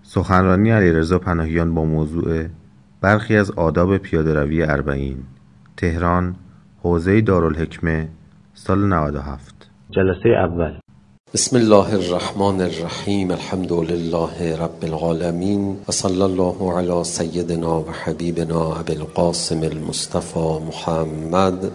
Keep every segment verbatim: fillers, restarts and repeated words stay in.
سخنرانی علیرضا پناهیان با موضوع برخی از آداب پیاده‌روی اربعین، تهران، حوزه دارالحکمه، سال نود و هفت. جلسه اول. بسم الله الرحمن الرحیم. الحمد لله رب العالمین و صلی الله علی سیدنا و حبیبنا ابی القاسم المصطفى محمد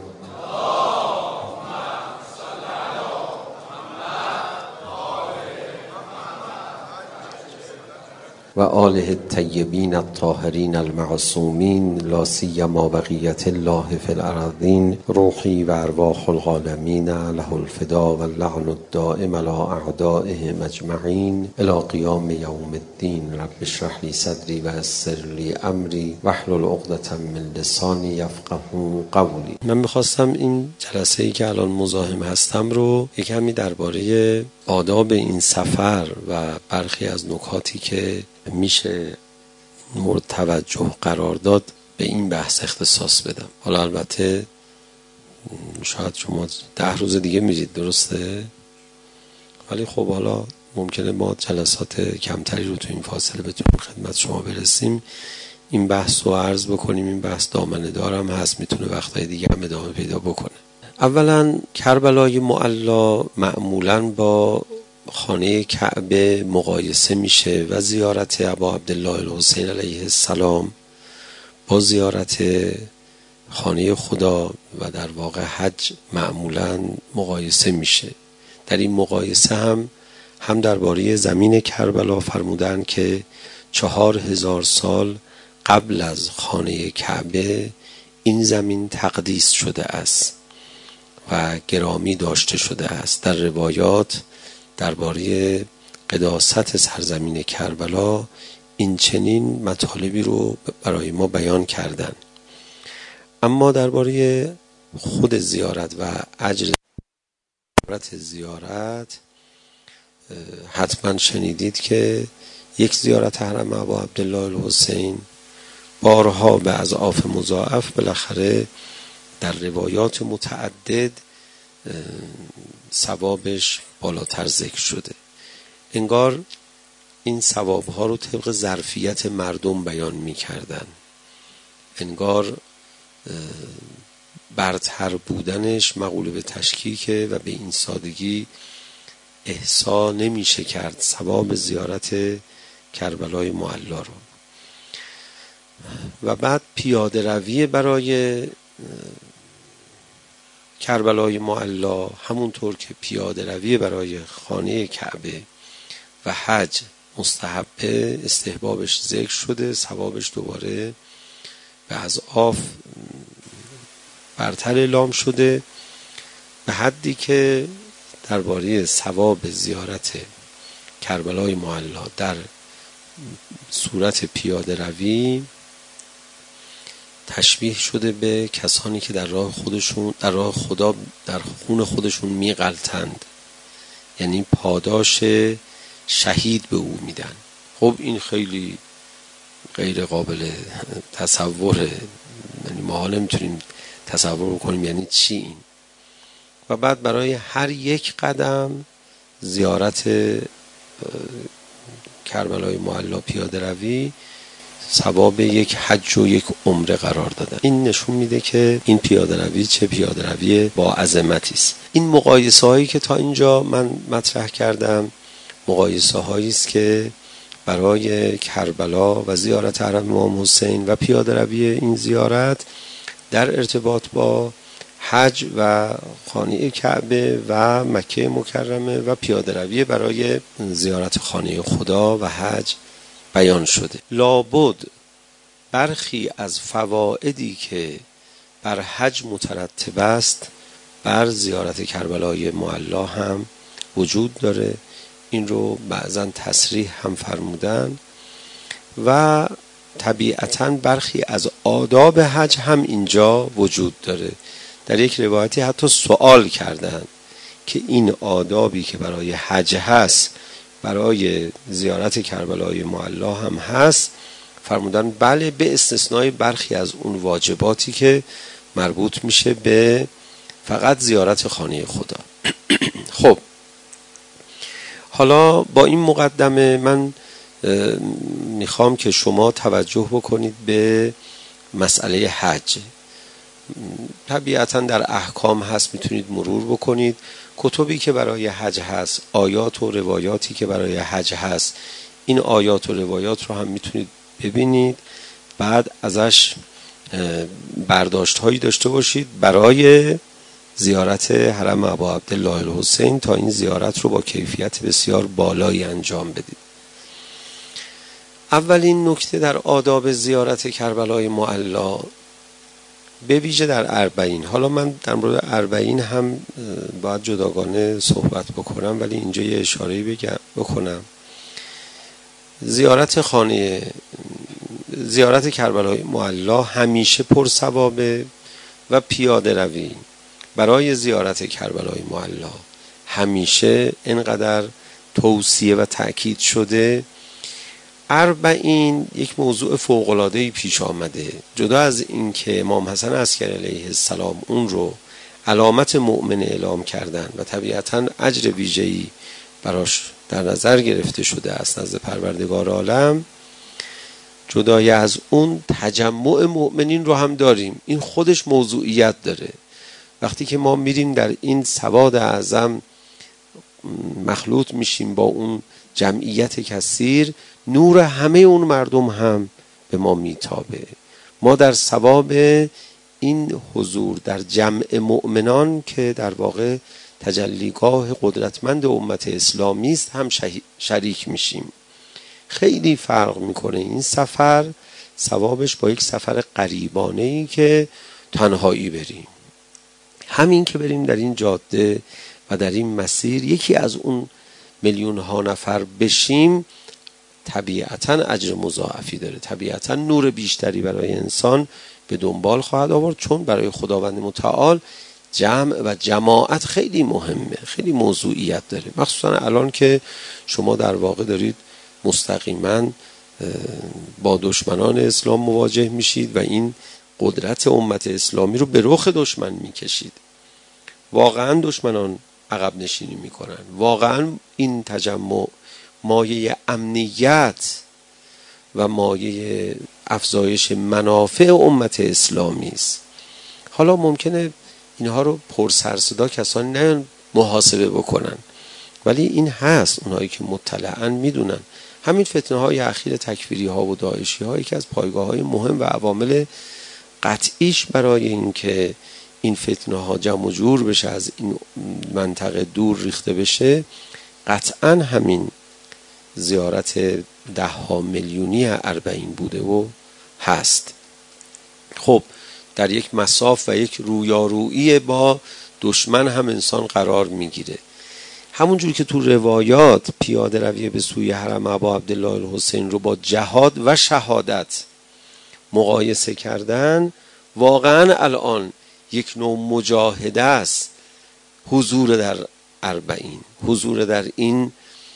و آله الطیبین الطاهرین المعصومین، لا سیما بقیة الله فی الارضین. روحی و ارواح العالمین له الفدا و اللعن الدائم علی اعدائهم اجمعین الی قیام یوم الدین. رب اشرح لی صدری و یسر لی امری واحلل عقدة من لسانی یفقهوا قولی. من میخواستم این جلسه ای که الان مزاحم هستم رو یک کمی درباره آداب این سفر و برخی از نکاتی که میشه مورد توجه قرار داد به این بحث اختصاص بدم. حالا البته شاید شما ده روز دیگه میرید، درسته؟ ولی خب حالا ممکنه ما جلسات کمتری رو تو این فاصله بتونیم خدمت شما برسیم. این بحث رو عرض بکنیم. این بحث دامنه دارم هست، میتونه وقتهای دیگه هم ادامه پیدا بکنه. اولا کربلای معلی معمولاً با خانه کعبه مقایسه میشه و زیارت ابا عبدالله الحسین علیه السلام با زیارت خانه خدا و در واقع حج معمولاً مقایسه میشه. در این مقایسه هم هم درباره زمین کربلا فرمودن که چهار هزار سال قبل از خانه کعبه این زمین تقدیس شده است و گرامی داشته شده است. در روایات درباره قداست سرزمین کربلا این چنین مطالبی رو برای ما بیان کردن. اما درباره خود زیارت و اجر زیارت حتما شنیدید که یک زیارت حرم ابا عبدالله الحسین بارها به اضعاف مضاعف بالاخره در روایات متعدد ثوابش بالاتر ذکر شده. انگار این ثوابها رو طبق ظرفیت مردم بیان می کردن. انگار برتر بودنش مقوله به تشکیکه و به این سادگی احصا نمیشه کرد ثواب زیارت کربلای معلی رو. و بعد پیاده روی برای کربلای معلی همونطور که پیاده روی برای خانه کعبه و حج مستحبه، استحبابش ذکر شده، ثوابش دوباره به اضعاف برتر اعلام شده، به حدی که درباره ثواب زیارت کربلای معلی در صورت پیاده روی تشبیه شده به کسانی که در راه خودشون در راه خدا در خون خودشون میغلطند، یعنی پاداش شهید به او میدن. خب این خیلی غیر قابل تصوره، یعنی ما حالا نمیتونیم تصور کنیم یعنی چی این. و بعد برای هر یک قدم زیارت کربلای معلی پیاده روی ثواب یک حج و یک عمره قرار دادن. این نشون میده که این پیاده روی چه پیاده روی با عظمتی است. این مقایسه هایی که تا اینجا من مطرح کردم مقایسه هایی است که برای کربلا و زیارت حرم امام حسین و پیاده روی این زیارت در ارتباط با حج و خانه کعبه و مکه مکرمه و پیاده روی برای زیارت خانه خدا و حج بیان شده. لابد برخی از فوائدی که بر حج مترتب است بر زیارت کربلای معلی هم وجود داره. این رو بعضا تصریح هم فرمودن و طبیعتاً برخی از آداب حج هم اینجا وجود داره. در یک روایتی حتی سوال کردن که این آدابی که برای حج هست برای زیارت کربلای معلی هم هست؟ فرمودن بله، به استثنای برخی از اون واجباتی که مربوط میشه به فقط زیارت خانه خدا. خب حالا با این مقدمه من میخوام که شما توجه بکنید به مسئله حج. طبیعتا در احکام هست، میتونید مرور بکنید. کتبی که برای حج هست، آیات و روایاتی که برای حج هست، این آیات و روایات رو هم میتونید ببینید، بعد ازش برداشت هایی داشته باشید برای زیارت حرم ابا عبدالله الحسین تا این زیارت رو با کیفیت بسیار بالایی انجام بدید. اولین نکته در آداب زیارت کربلای معلی به ویژه در اربعین. حالا من در مورد اربعین هم باید جداگانه صحبت بکنم، ولی اینجا یه اشاره‌ای بگم بکنم. زیارت خانه زیارت کربلای معلی همیشه پر ثوابه و پیاده روی برای زیارت کربلای معلی همیشه اینقدر توصیه و تأکید شده. اربعین یک موضوع فوق‌العاده‌ای پیش آمده. جدا از این که امام حسن عسکری علیه السلام اون رو علامت مؤمن اعلام کردن و طبیعتاً اجر ویژه‌ای براش در نظر گرفته شده است نزد پروردگار عالم، جدای از اون تجمع مؤمنین رو هم داریم. این خودش موضوعیت داره. وقتی که ما میریم در این سواد اعظم مخلوط میشیم با اون جمعیت کثیر، نور همه اون مردم هم به ما میتابه. ما در ثواب این حضور در جمع مؤمنان که در واقع تجلیگاه قدرتمند امت اسلامی است هم شریک میشیم. خیلی فرق میکنه این سفر ثوابش با یک سفر غریبانه‌ای که تنهایی بریم. همین که بریم در این جاده و در این مسیر یکی از اون میلیون ها نفر بشیم، طبیعتاً اجر مضاعفی داره، طبیعتاً نور بیشتری برای انسان به دنبال خواهد آورد، چون برای خداوند متعال جمع و جماعت خیلی مهمه، خیلی موضوعیت داره. مخصوصاً الان که شما در واقع دارید مستقیما با دشمنان اسلام مواجه میشید و این قدرت امت اسلامی رو به رخ دشمن میکشید. واقعاً دشمنان عقب نشینی میکنن. واقعاً این تجمع مایه امنیت و مایه افزایش منافع امت اسلامی است. حالا ممکنه اینها رو پر سر صدا کسانی نه محاسبه بکنن، ولی این هست. اونایی که مطلعاً میدونن. همین فتنه های اخیر تکفیری ها و داعشی ها یکی از پایگاه های مهم و عوامل قطعیش برای این که این فتنه ها جمع و جور بشه، از این منطقه دور ریخته بشه، قطعاً همین زیارت ده ها میلیونی اربعین بوده و هست. خب در یک مساف و یک رویارویی با دشمن هم انسان قرار میگیره. همونجور که تو روایات پیاده روی به سوی حرم ابا عبدالله الحسین رو با جهاد و شهادت مقایسه کردن، واقعا الان یک نوع مجاهده است حضور در اربعین، حضور در این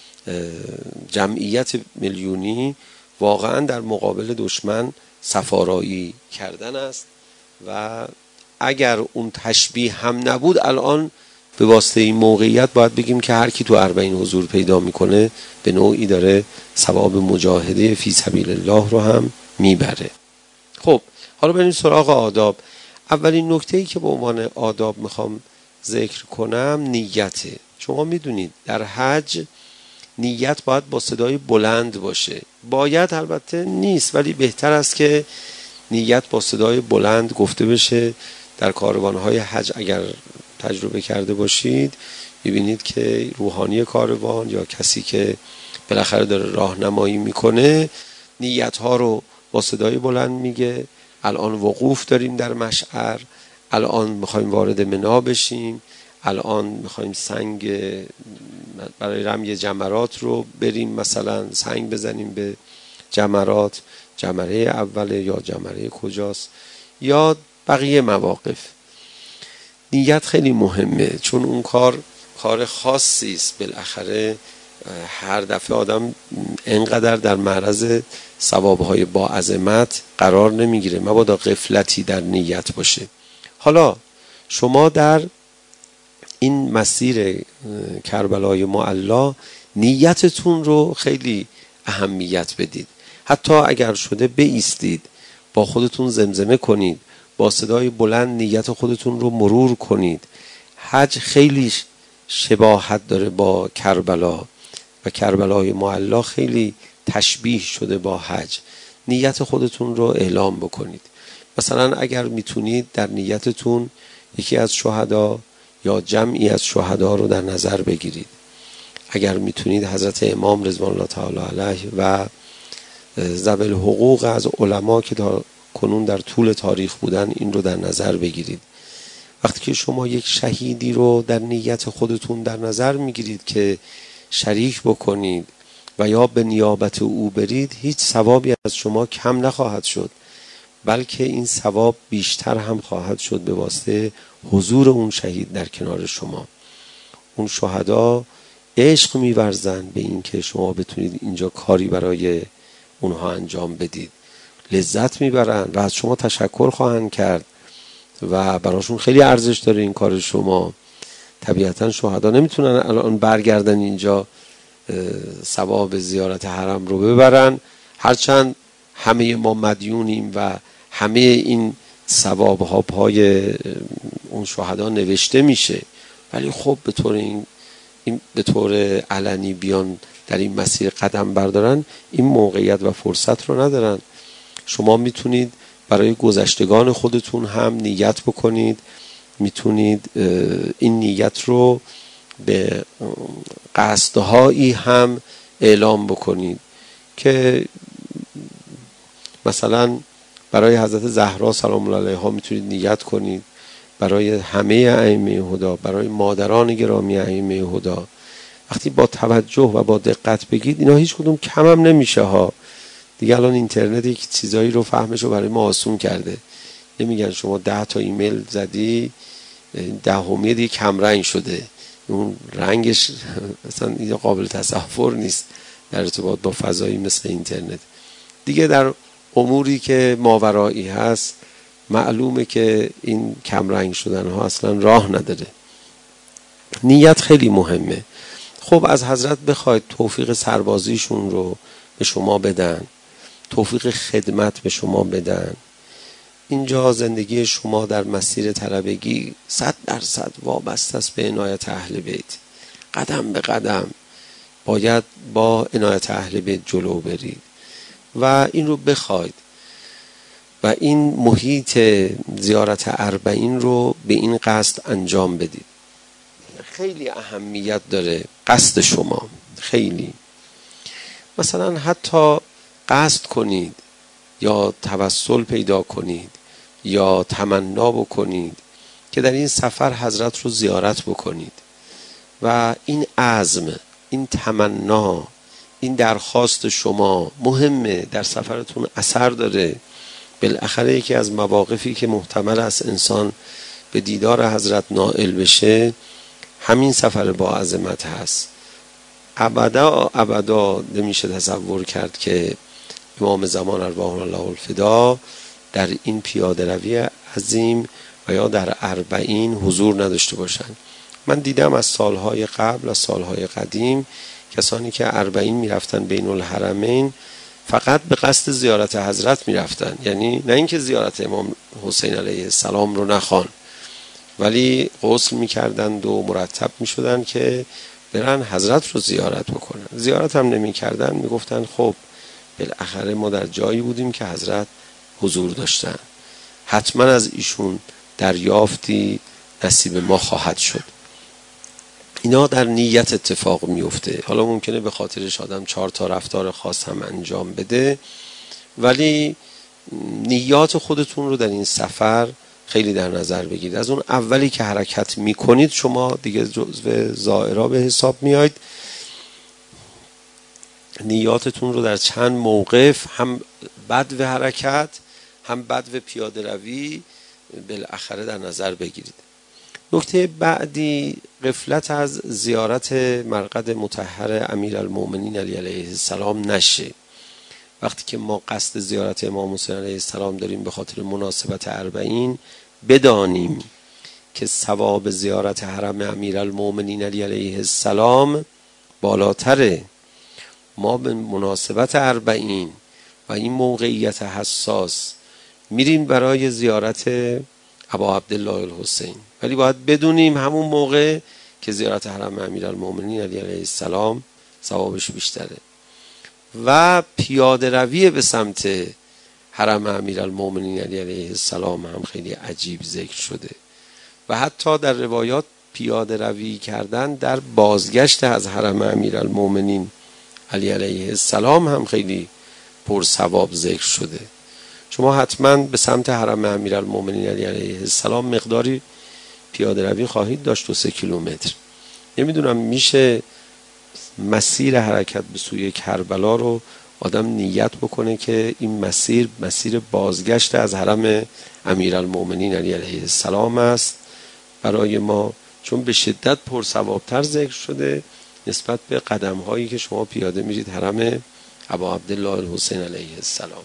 جمعیت میلیونی واقعا در مقابل دشمن سفارایی کردن است. و اگر اون تشبیه هم نبود، الان به واسطه این موقعیت باید بگیم که هر کی تو اربعین حضور پیدا میکنه به نوعی داره ثواب مجاهده فی سبیل الله رو هم میبره. خب حالا بریم سراغ آداب. اولین نکته‌ای که به عنوان آداب میخوام ذکر کنم نیته. شما میدونید در حج نیت باید با صدای بلند باشه. باید البته نیست، ولی بهتر است که نیت با صدای بلند گفته بشه. در کاروانهای حج اگر تجربه کرده باشید میبینید که روحانی کاروان یا کسی که بالاخره داره راهنمایی میکنه نیتها رو با صدای بلند میگه. الان وقوف داریم در مشعر، الان میخوایم وارد منا بشیم، الان میخوایم سنگ برای رمی جمرات رو بریم، مثلا سنگ بزنیم به جمرات، جمره اوله یا جمره کجاست یا بقیه مواقف. نیت خیلی مهمه، چون اون کار کار خاصی است. بالاخره هر دفعه آدم انقدر در معرض ثوابهای با عظمت قرار نمیگیره، مبادا غفلتی در نیت باشه. حالا شما در این مسیر کربلای معلی نیتتون رو خیلی اهمیت بدید. حتی اگر شده بایستید، با خودتون زمزمه کنید، با صدای بلند نیت خودتون رو مرور کنید. حج خیلی شباهت داره با کربلا و کربلای معلی خیلی تشبیه شده با حج. نیت خودتون رو اعلام بکنید. مثلا اگر میتونید در نیتتون یکی از شهدا یا جمعی از شهدا رو در نظر بگیرید. اگر میتونید حضرت امام رضوان الله تعالی علیه و ذوی الحقوق از علما که تا کنون در طول تاریخ بودن این رو در نظر بگیرید. وقتی که شما یک شهیدی رو در نیت خودتون در نظر میگیرید که شریک بکنید و یا به نیابت او برید، هیچ ثوابی از شما کم نخواهد شد، بلکه این ثواب بیشتر هم خواهد شد به واسطه حضور اون شهید در کنار شما. اون شهدا عشق می‌ورزن به این که شما بتونید اینجا کاری برای اونها انجام بدید، لذت میبرن و از شما تشکر خواهند کرد و براشون خیلی ارزش داره این کار شما. طبیعتا شهدا نمیتونن الان برگردن اینجا ثواب زیارت حرم رو ببرن، هرچند همه ما مدیونیم و همه این ثواب ها پای اون شهدا نوشته میشه، ولی خب به طور این, این به طور علنی بیان در این مسیر قدم بردارن، این موقعیت و فرصت رو ندارن. شما میتونید برای گذشتگان خودتون هم نیت بکنید، میتونید این نیت رو به قصدهایی هم اعلام بکنید که مثلا برای حضرت زهرا سلام الله علیها میتونید نیت کنید، برای همه ائمه هدا، برای مادران گرامی ائمه هدا. وقتی با توجه و با دقت بگید اینا هیچ کدوم کم هم نمیشه ها. دیگه الان اینترنت یک چیزایی رو فهمش رو برای ما آسون کرده. نمیگن شما ده تا ایمیل زدی دهمی دیگه کم رنگ شده، اون رنگش اصلا این قابل تصور نیست در ارتباط با فضایی مثل اینترنت. دیگه در اموری که ماورایی هست معلومه که این کم رنگ شدن ها اصلا راه نداره. نیت خیلی مهمه. خب از حضرت بخواید توفیق سربازیشون رو به شما بدن، توفیق خدمت به شما بدن. اینجا زندگی شما در مسیر طلبگی صد درصد وابسته است به عنایت اهل بیت. قدم به قدم باید با عنایت اهل بیت جلو برید و این رو بخواید و این محیط زیارت اربعین رو به این قصد انجام بدید. خیلی اهمیت داره قصد شما، خیلی. مثلا حتی قصد کنید یا توسل پیدا کنید یا تمنا بکنید که در این سفر حضرت رو زیارت بکنید و این عزم، این تمنا، این درخواست شما مهمه، در سفرتون اثر داره. بالاخره یکی از مواقفی که محتمل است انسان به دیدار حضرت نائل بشه همین سفر با عظمت هست. ابدا ابدا نمیشه تصور کرد که امام زمان ارواح الله الفدا در این پیاده روی عظیم و یا در اربعین حضور نداشته باشن. من دیدم از سالهای قبل، از سالهای قدیم، کسانی که اربعین میرفتن بین الحرمین فقط به قصد زیارت حضرت میرفتن، یعنی نه اینکه زیارت امام حسین علیه السلام رو نخوان، ولی غسل میکردند و مرتب میشدن که برن حضرت رو زیارت بکنن. زیارت هم نمیکردن، میگفتن خب بالاخره ما در جایی بودیم که حضرت حضور داشتن، حتما از ایشون دریافتی نصیب ما خواهد شد. اینا در نیت اتفاق میفته. حالا ممکنه به خاطرش آدم چهار تا رفتار خاص هم انجام بده، ولی نیات خودتون رو در این سفر خیلی در نظر بگیرید. از اون اولی که حرکت میکنید شما دیگه جزو زائرا به حساب میاید. نیاتتون رو در چند موقف، هم بدو حرکت هم بدو پیاده روی، بالاخره در نظر بگیرید. نکته بعدی، غفلت از زیارت مرقد مطهر امیرالمؤمنین علی علیه السلام نشه. وقتی که ما قصد زیارت امام حسین علیه السلام داریم به خاطر مناسبت اربعین، بدانیم که ثواب زیارت حرم امیرالمؤمنین علی علیه السلام بالاتره ما به مناسبت اربعین و این موقعیت حساس میریم برای زیارت ابا عبدالله الحسین، ولی باید بدونیم همون موقع که زیارت حرم امیرالمومنین علی علیه السلام ثوابش بیشتره. و پیاده روی به سمت حرم امیرالمومنین علی علیه السلام هم خیلی عجیب ذکر شده و حتی در روایات پیاده روی کردن در بازگشت از حرم امیرالمومنین علی علیه السلام هم خیلی پر ثواب ذکر شده. شما حتما به سمت حرم امیرالمومنین علی علیه السلام مقداری پیاده روی خواهید داشت، دو سه کیلومتر. نمیدونم میشه مسیر حرکت به سوی کربلا رو آدم نیت بکنه که این مسیر مسیر بازگشت از حرم امیرالمومنین علی علیه السلام است برای ما، چون به شدت پر ثوابتر ذکر شده نسبت به قدم هایی که شما پیاده میرید حرم ابا عبدالله الحسین علیه السلام.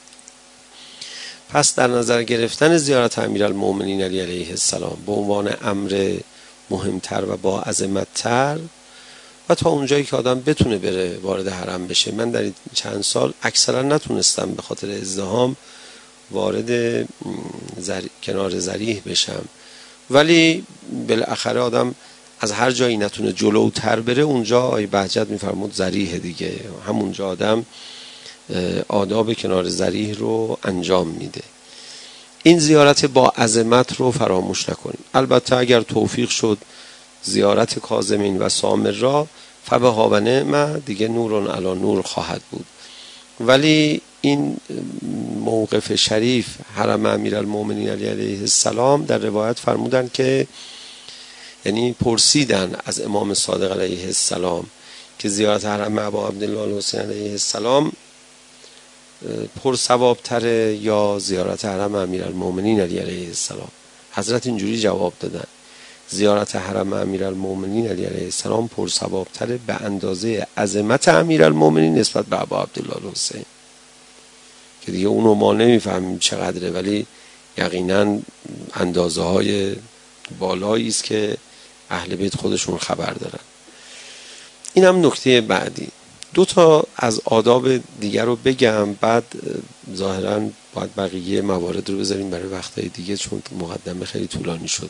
پس در نظر گرفتن زیارت امیرالمومنین علی علیه السلام به عنوان امر مهمتر و با عظمت‌تر و تا اونجایی که آدم بتونه بره وارد حرم بشه. من در این چند سال اکثرا نتونستم به خاطر ازدحام وارد زر... کنار ذریح بشم، ولی بالاخره آدم از هر جایی نتونه جلوتر بره اونجا آی بهجت میفرمود ذریح دیگه، همونجا آدم آداب کنار ذریح رو انجام میده. این زیارت با عظمت رو فراموش نکنید. البته اگر توفیق شد زیارت کاظمین و سامرا فبها و نعمه، دیگه نورون علی نور خواهد بود. ولی این موقف شریف حرم امیرالمومنین علی علیه السلام در روایت فرمودن که یعنی پرسیدن از امام صادق علیه السلام که زیارت حرم ابا عبدالله الحسین علیه السلام پر ثواب‌تره یا زیارت حرم امیرالمومنین علی علیه السلام. حضرت اینجوری جواب دادن زیارت حرم امیرالمومنین علی علیه السلام پر ثواب‌تره به اندازه عظمت امیرالمومنین نسبت به ابا عبدالله الحسین، که دیگه اونو ما نمیفهمیم چقدره، ولی یقینا اندازه های بالایی است که اهل بیت خودشون خبر دارن. این هم نکته بعدی. دو تا از آداب دیگر رو بگم، بعد ظاهراً باید بقیه موارد رو بذاریم برای وقتهای دیگه چون مقدمه خیلی طولانی شد.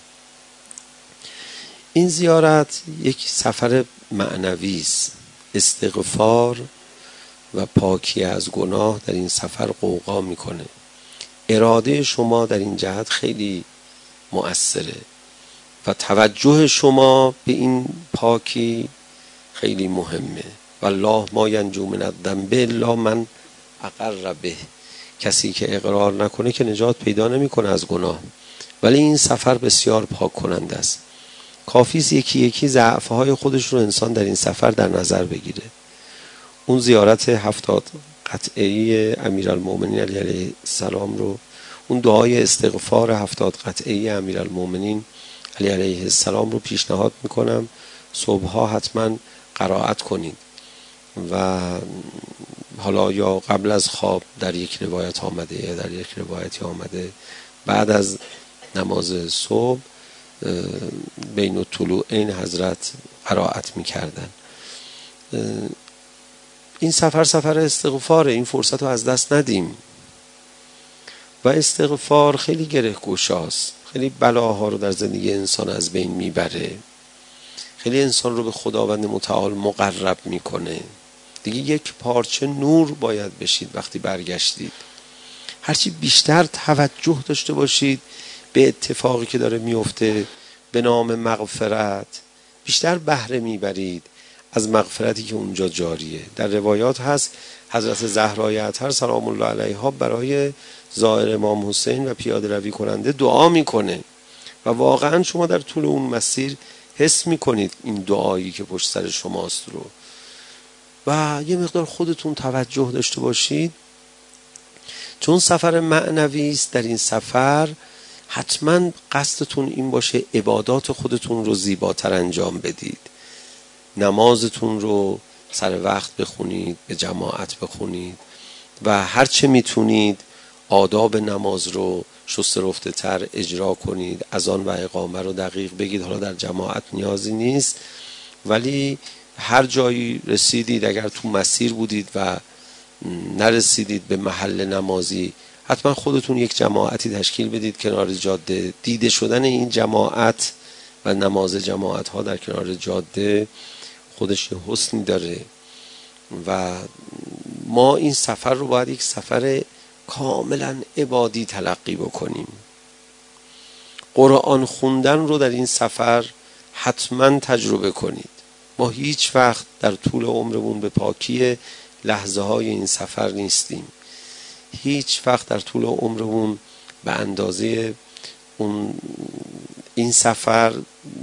این زیارت یک سفر معنوی است. استغفار و پاکی از گناه در این سفر قوقا میکنه. اراده شما در این جهت خیلی مؤثره و توجه شما به این پاکی خیلی مهمه. والله ما ینجو من الذنب الا من اقر به. کسی که اقرار نکنه که نجات پیدا نمیکنه از گناه. ولی این سفر بسیار پاک کننده است. کافی است یکی یکی ضعف‌های خودش رو انسان در این سفر در نظر بگیره. اون زیارت هفتاد قطعه‌ای امیرالمومنین علی علیه السلام رو، اون دعای استغفار هفتاد قطعه‌ای امیرالمومنین علی علیه السلام رو پیشنهاد میکنم صبحها حتما قرائت کنید و حالا یا قبل از خواب در یک روایت آمده یا در یک روایتی آمده بعد از نماز صبح بین الطلوعین حضرت قرائت میکردن. این سفر سفر استغفاره، این فرصت رو از دست ندیم و استغفار خیلی گره گشاست، خیلی بلاها رو در زندگی انسان از بین میبره، خیلی انسان رو به خداوند متعال مقرب میکنه. دیگه یک پارچه نور باید بشید وقتی برگشتید. هرچی بیشتر توجه داشته باشید به اتفاقی که داره میفته به نام مغفرت، بیشتر بهره میبرید از مغفرتی که اونجا جاریه. در روایات هست حضرت زهرای اطهر سلام الله علیها برای زائر امام حسین و پیاده روی کننده دعا میکنه و واقعا شما در طول اون مسیر حس میکنید این دعایی که پشت سر شماست رو. و یه مقدار خودتون توجه داشته باشید چون سفر معنوی است. در این سفر حتما قصدتون این باشه عبادات خودتون رو زیباتر انجام بدید، نمازتون رو سر وقت بخونید، به جماعت بخونید و هر چه میتونید آداب نماز رو شسته رفته تر اجرا کنید، اذان و اقامه رو دقیق بگید. حالا در جماعت نیازی نیست ولی هر جایی رسیدید، اگر تو مسیر بودید و نرسیدید به محل نمازی، حتما خودتون یک جماعتی تشکیل بدید کنار جاده. دیده شدن این جماعت و نماز جماعت ها در کنار جاده خودش یه حسنی داره و ما این سفر رو باید یک سفر کاملا عبادی تلقی بکنیم. قرآن خوندن رو در این سفر حتما تجربه کنید. ما هیچ وقت در طول عمرمون به پاکی لحظه های این سفر نیستیم. هیچ وقت در طول عمرمون به اندازه اون این سفر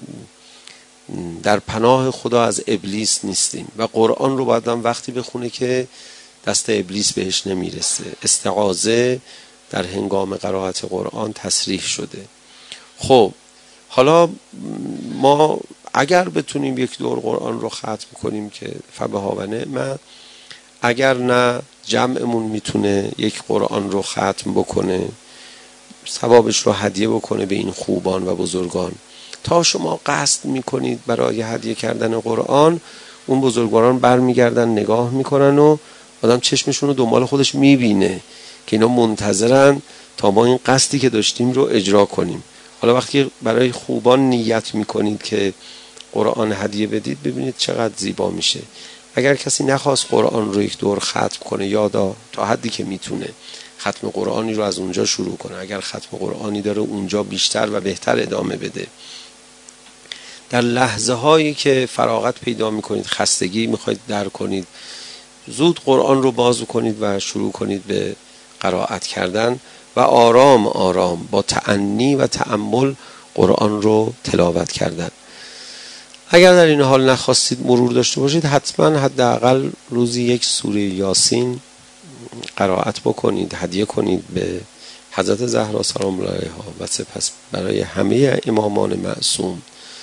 در پناه خدا از ابلیس نیستیم و قرآن رو باید هم وقتی بخونه که دست ابلیس بهش نمیرسه. استعاذه در هنگام قرائت قرآن تصریح شده. خب حالا ما اگر بتونیم یک دور قرآن رو ختم کنیم که فبها و نعمه، اگر نه جمعمون میتونه یک قرآن رو ختم بکنه، ثوابش رو هدیه بکنه به این خوبان و بزرگان. تا شما قصد میکنید برای هدیه کردن قرآن، اون بزرگواران برمیگردن نگاه میکنن و آدم چشمشون رو دنبال خودش میبینه که اینا منتظرن تا ما این قصدی که داشتیم رو اجرا کنیم. حالا وقتی برای خوبان نیت میکنید که قرآن هدیه بدید، ببینید چقدر زیبا میشه. اگر کسی نخواست قرآن رو یک دور ختم کنه، یادا تا حدی که میتونه ختم قرآنی رو از اونجا شروع کنه. اگر ختم قرآنی داره اونجا بیشتر و بهتر ادامه بده. در لحظه هایی که فراغت پیدا میکنید، خستگی میخواید در کنید، زود قرآن رو باز کنید و شروع کنید به قرائت کردن و آرام آرام با تأنی و تأمل قرآن رو تلاوت کردن. اگر در این حال نخواستید مرور داشته باشید، حتما حداقل روزی یک سوره یاسین قرائت بکنید، هدیه کنید به حضرت زهرا سلام الله علیها و سپس برای همه امامان معصوم.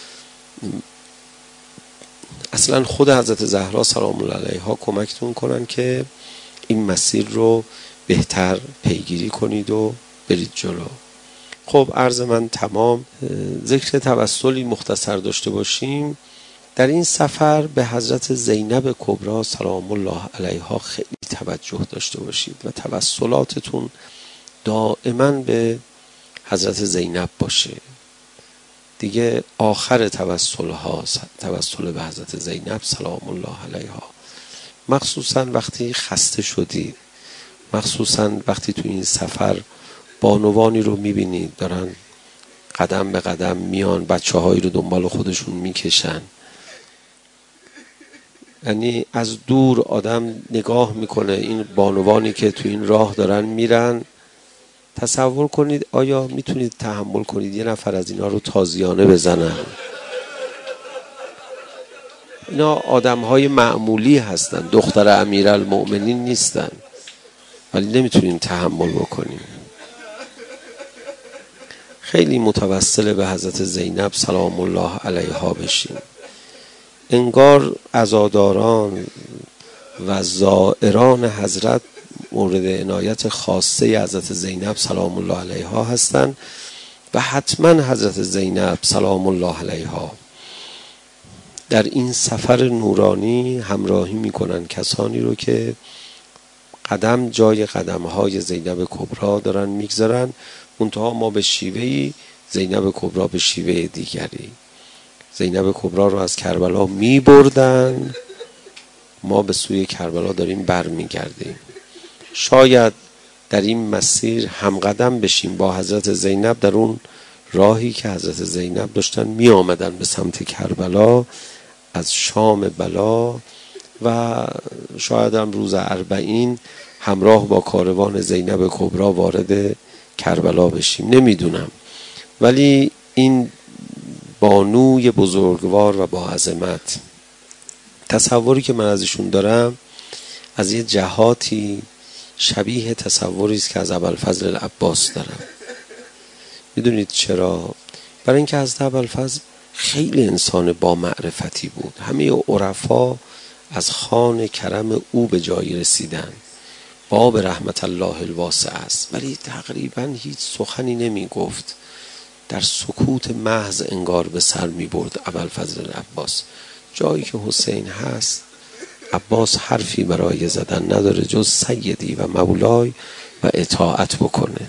اصلا خود حضرت زهرا سلام الله علیها کمکتون کنن که این مسیر رو بهتر پیگیری کنید و برید جلو. خب عرض من تمام. ذکر توسلی مختصر داشته باشیم. در این سفر به حضرت زینب کبری سلام الله علیها خیلی توجه داشته باشید و توسلاتتون دائما به حضرت زینب باشه. دیگه آخر توسل ها توسل به حضرت زینب سلام الله علیها، مخصوصا وقتی خسته شدید، مخصوصا وقتی تو این سفر بانوانی رو میبینید دارن قدم به قدم میان، بچه هایی رو دنبال خودشون میکشن، یعنی از دور آدم نگاه میکنه این بانوانی که تو این راه دارن میرن. تصور کنید آیا میتونید تحمل کنید یه نفر از اینا رو تازیانه بزنن؟ اینا آدم های معمولی هستن، دختر امیرالمؤمنین نیستن، ولی نمیتونیم تحمل بکنیم. خیلی متوسل به حضرت زینب سلام الله علیها بشیم. انگار عزاداران و زائران حضرت مورد عنایت خاصه حضرت زینب سلام الله علیها هستند و حتما حضرت زینب سلام الله علیها در این سفر نورانی همراهی میکنن کسانی رو که قدم جای قدمهای زینب کبری دارن میگذارن، منتها ما به شیوهی، زینب کبری به شیوه دیگری. زینب کبری رو از کربلا می بردن، ما به سوی کربلا داریم بر می گردیم. شاید در این مسیر همقدم بشیم با حضرت زینب در اون راهی که حضرت زینب داشتن می آمدن به سمت کربلا از شام بلا و شاید هم روز اربعین همراه با کاروان زینب کبری وارد کربلا بشیم، نمیدونم. ولی این بانوی بزرگوار و با عظمت، تصوری که من ازشون دارم از یه جهاتی شبیه تصوری است که از ابوالفضل العباس دارم. میدونید چرا؟ برای اینکه حضرت ابوالفضل خیلی انسان با معرفتی بود. همه عرفا از خوان کرم او به جایی رسیدن. باب رحمت الله الواسع است، ولی تقریبا هیچ سخنی نمی گفت. در سکوت محض انگار به سر می برد ابوالفضل العباس. جایی که حسین هست عباس حرفی برای زدن نداره جز سیدی و مولای و اطاعت بکنه.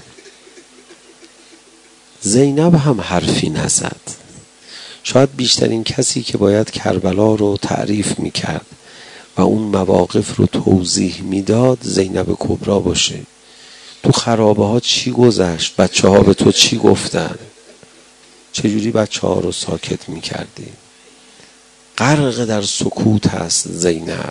زینب هم حرفی نزد. شاید بیشترین کسی که باید کربلا رو تعریف میکرد و اون مواقف رو توضیح میداد زینب کبرا باشه. تو خرابه ها چی گذشت؟ بچه ها به تو چی گفتن؟ چجوری بچه ها رو ساکت میکردی؟ غرق در سکوت هست زینب.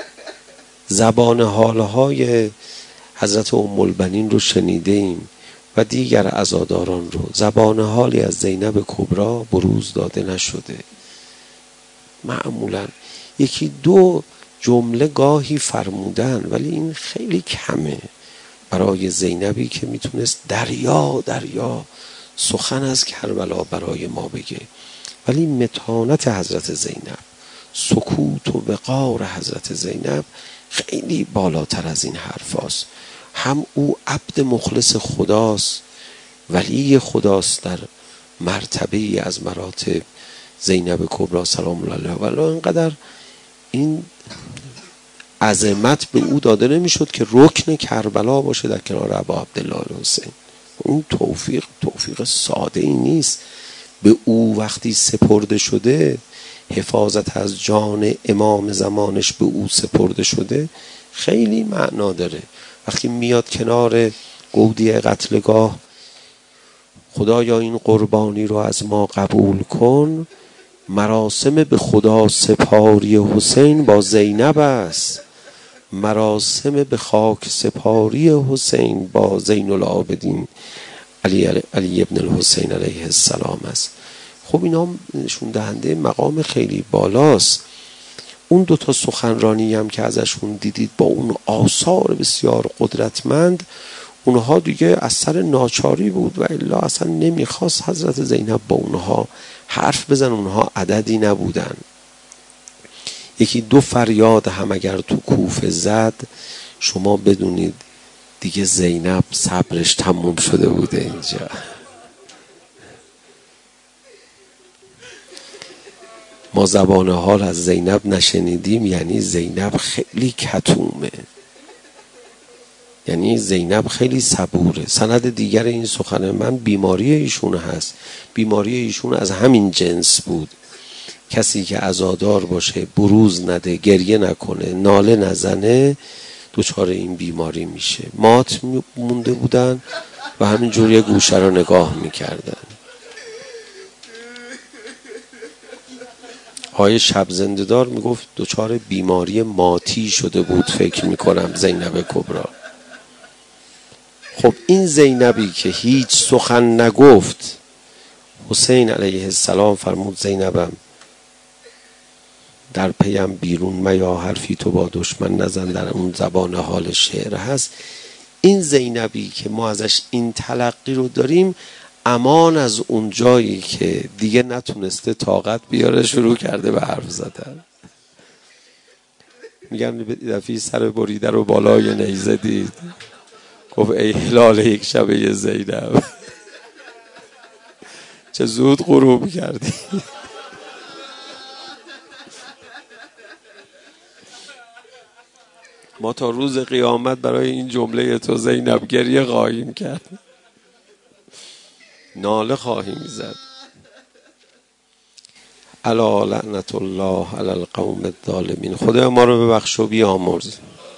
زبان حالهای حضرت ام البنین رو شنیدیم و دیگر عزاداران رو. زبان حالی از زینب کبرا بروز داده نشده. معمولا یکی دو جمله گاهی فرمودن، ولی این خیلی کمه برای زینبی که میتونست دریا دریا سخن از کربلا برای ما بگه. ولی متانت حضرت زینب، سکوت و وقار حضرت زینب خیلی بالاتر از این حرف هاست. هم او عبد مخلص خداست، ولی خداست در مرتبه از مراتب زینب کبرا سلام الله علیها. ولی اینقدر این عظمت به او داده نمیشد که رکن کربلا باشه در کنار ابا عبدالله الحسین. اون توفیق توفیق ساده ای نیست. به او وقتی سپرده شده، حفاظت از جان امام زمانش به او سپرده شده، خیلی معنا داره. وقتی میاد کنار گودی قتلگاه، خدایا این قربانی رو از ما قبول کن، مراسم به خدا سپاری حسین با زینب است، مراسم به خاک سپاری حسین با زین العابدین علی, علی ابن الحسین علیه السلام است. خب اینا نشون دهنده مقام خیلی بالاست. اون دوتا سخنرانی هم که ازشون دیدید با اون آثار بسیار قدرتمند، اونها دیگه اثر ناچاری بود و الا اصلا نمیخواست حضرت زینب با اونها حرف بزن. اونها عددی نبودن. یکی دو فریاد هم اگر تو کوفه زد، شما بدونید دیگه زینب صبرش تموم شده بوده اینجا. ما زبان حال از زینب نشنیدیم، یعنی زینب خیلی کتومه، یعنی زینب خیلی صبوره. سند دیگر این سخن من بیماری ایشون هست. بیماری ایشون از همین جنس بود. کسی که عزادار باشه، بروز نده، گریه نکنه، ناله نزنه، دچار این بیماری میشه. مات مونده بودن و همینجور یه گوشه رو نگاه میکردن. آیه شب زنده‌دار میگفت دچار بیماری ماتی شده بود فکر میکنم زینب کبرا. خب این زینبی که هیچ سخن نگفت، حسین علیه السلام فرمود زینبم در پیم بیرون میا، حرفی تو با دشمن نزن، در اون زبان حال شعر هست. این زینبی که ما ازش این تلقی رو داریم، امان از اون جایی که دیگه نتونسته طاقت بیاره شروع کرده به حرف زدن. میگن دفعی سر بریده رو بالای نیزه دید، گفت ای هلال یک شبه زینب چه زود غروب کردی. ما تا روز قیامت برای این جمله تو زینب گریه خواهیم کرد، ناله خواهیم زد. الا لعنت الله علی القوم الظالمین. خدایا ما رو ببخش و بیامرز.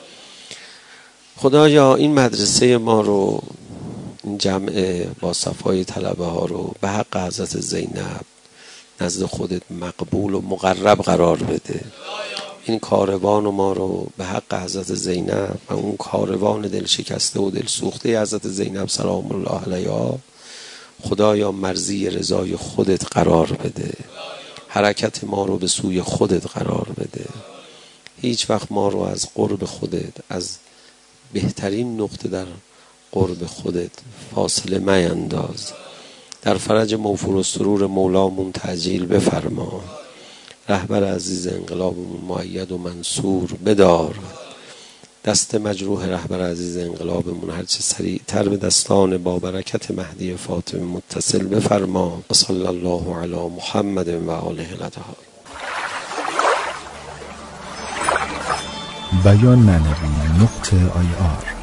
خدایا این مدرسه ما رو، این جمع با صفای طلبه ها رو به حق حضرت زینب نزد خودت مقبول و مقرب قرار بده. این کاروان ما رو به حق حضرت زینب و اون کاروان دل شکسته و دل سوخته حضرت زینب سلام الله علیها، خدایا مرضی رضای خودت قرار بده. حرکت ما رو به سوی خودت قرار بده. هیچ وقت ما رو از قرب خودت، از بهترین نقطه در قرب خودت فاصله مینداز. در فرج موفور و سرور مولامون تعجیل بفرما. رهبر عزیز انقلابمون مؤید و منصور بدار. دست مجروح رهبر عزیز انقلابمون هرچه سریعتر به دستان با برکت مهدی فاطمه متصل بفرما. و صلی الله علی محمد و آله الاطهار. بیان معنوی نقطه آی آر